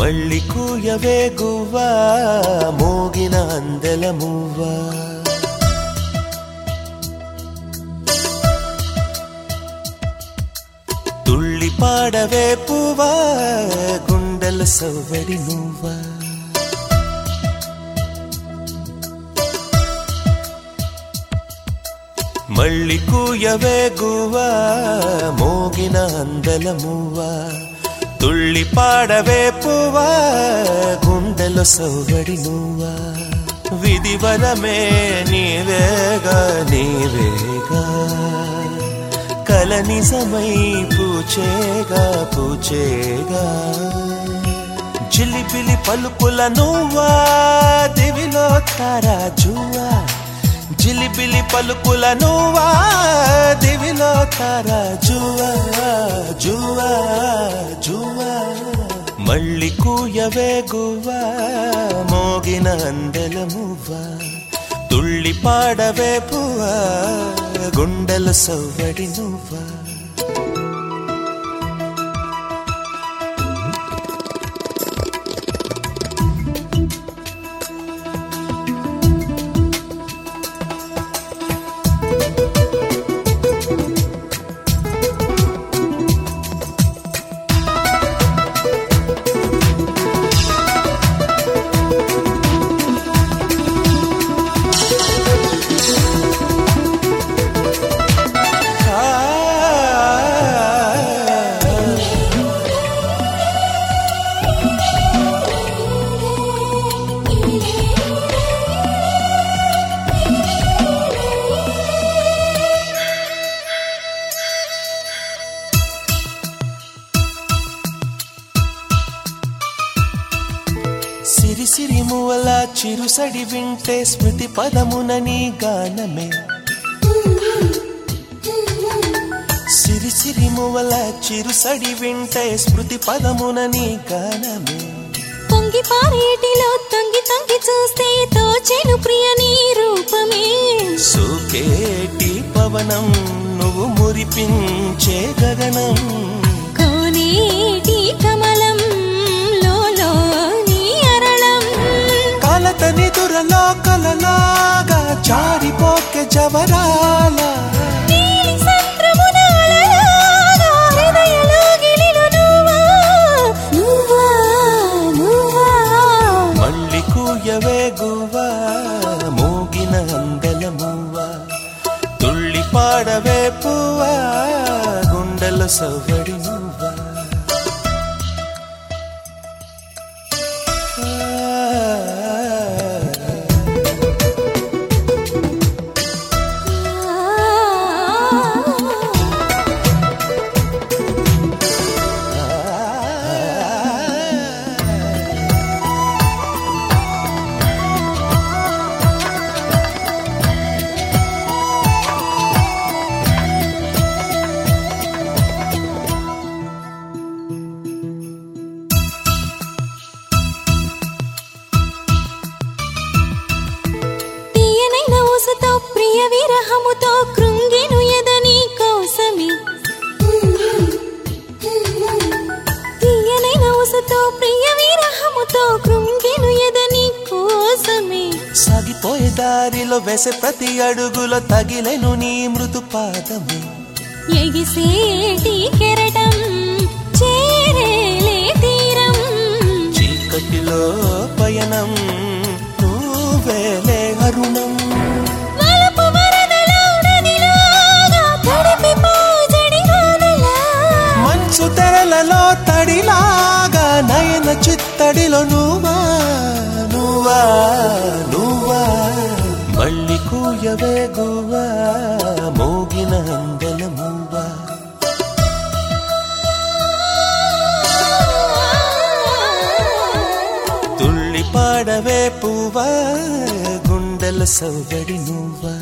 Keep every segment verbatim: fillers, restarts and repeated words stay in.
మళ్ళీ కూయవే గువ్వా మోగిన అందెల మువ్వా తుళ్ళి పాడవే పువ్వా గుండెల సవ్వడి నువ్వా మళ్ళీ కూయవే గువ్వా మోగిన అందెల మువ్వా తుళ్ళి పాడవే పువ్వా గుండెలో సవ్వడి నువ్వా విధివరమే నీవేగా నీవేగా కల నిజమై పూచేగా పూచేగా జిలిబిలి పలుకుల నువ్వా దివిలో తారా జువ్వా జిలిబిలి పలుకుల నువ్వా దివిలో తారా జువ్వా జువ్వా జువ్వా మళ్ళీ కూయవే గువ్వా మోగిన అందెల మువ్వా తుళ్ళి పాడవే పువ్వా గుండెల సవ్వడి నువ్వా సిరి సిరి మువల చిరుసడి వింటే స్మృతి పదమున నీ గానమే సిరి సిరి మువల చిరుసడి వింటే స్మృతి పదమున నీ గానమే పొంగి పారేటిలో తొంగి తొంగి చూస్తే తోచెను ప్రియ నీ రూపమే సోకేటి పవనం నువ్వు మురిపించే గగనం కోనేటి కమలం కలతని దురలో కలలాగా జారిపోకే జవరాల మళ్ళీ కూయవే గువ్వా మోగిన అందెల మువ్వా తుళ్ళి పాడవే పువ్వా గుండెల సవ్వడి నువ్వా ప్రియ విరహముతో కృంగిను ఎదని కోసమే తీయనైన ఊసతో ప్రియ విరహముతో కృంగిను ఎదని కోసమే సాగిపోయే దారిలో వేసే ప్రతి అడుగులో తగిలెను నీ మృదు పాదమే ఎగిసేటి కెరటం చేరేలే తీరం చీకటిలో పయనం నువ్వేలే అరుణం మంచు తెరలలో తడిలాగా నయన చిత్తడిలో నువ్వా నువ్వా నువ్వా మళ్ళీ కూయవే గువ్వా మోగిన అందెల మువ్వా తుళ్ళి పాడవే పువ్వా గుండెల సవ్వడి నువ్వా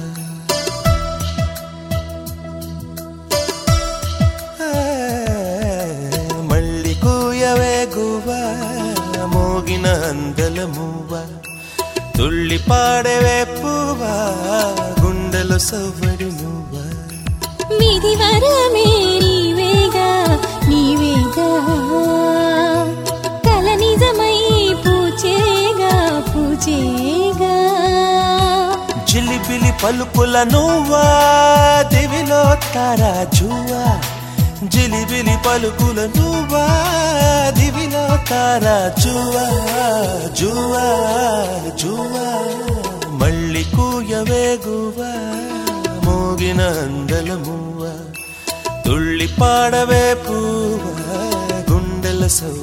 మళ్ళీ కూయవే గువ్వా మోగిన అందెల మువ్వా తుళ్ళి పాడవే పువ్వా గుండెల సవ్వడి నువ్వా విధి వరమే నీవేగా నీవేగా కల నిజం పలుకుల నువ్వా దివిలో తారా జువా జిలిబిలి పలుకుల నువ్వా దివిలో తారా జువా జువా జువా మళ్ళీ కూయవేగువా మోగిన అందల మువ్వ తుళ్ళి పాడవే పువ్వా గుండెల సౌ